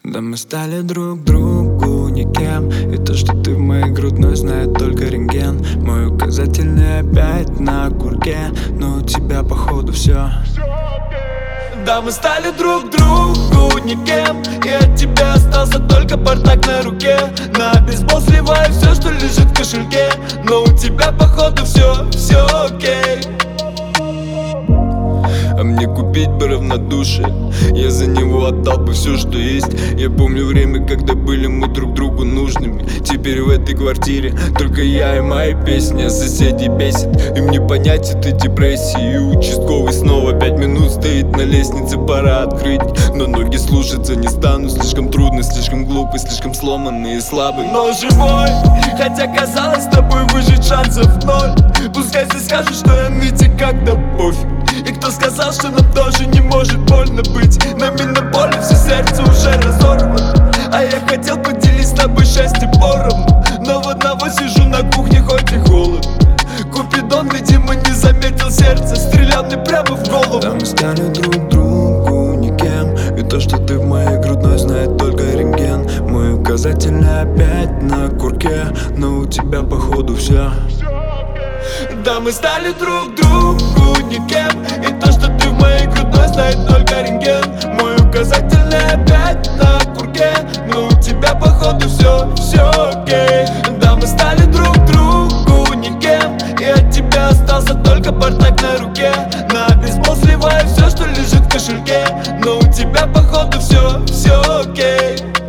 Да мы стали друг другу никем, и то, что ты в моей грудной, знает только рентген. Мой указательный опять на курке, но у тебя походу все. Да мы стали друг другу никем, и от тебя остался только бардак на руке. На бейсбол сливаю все, что лежит в кошельке, но у тебя походу все окей. А мне купить бы равнодушие, я за него отдал бы все, что есть. Я помню время, когда были мы друг другу нужными. Теперь в этой квартире только я и мои песни, а соседи бесит. И мне понять этой депрессии. И участковый снова 5 минут стоит на лестнице, пора открыть. Но ноги слушаться не стану, слишком трудно, слишком глупый, слишком сломанный и слабый, но живой. Хотя казалось, с тобой выжить шансов ноль. Пускай все скажут, что я нытик, как-то пофиг. И кто сказал, что нам тоже не может больно быть? Нами на боли все сердце уже разорвано. А я хотел поделить с тобой счастье поровну, но в одного сижу на кухне, хоть и холодно. Купидон, видимо, не заметил сердце, стрелял мне прямо в голову. Да мы стали друг другу никем, и то, что ты в моей грудной, знает только рентген. Мой указательный опять на курке, но у тебя походу все. Да мы стали друг другу никем, и то, что ты в моей грудной, знает только рентген. Мой указательный опять на курке, но у тебя походу все окей. Да мы стали друг другу никем, и от тебя остался только бардак на руке. На бейсбол сливаю все, что лежит в кошельке, но у тебя походу все окей.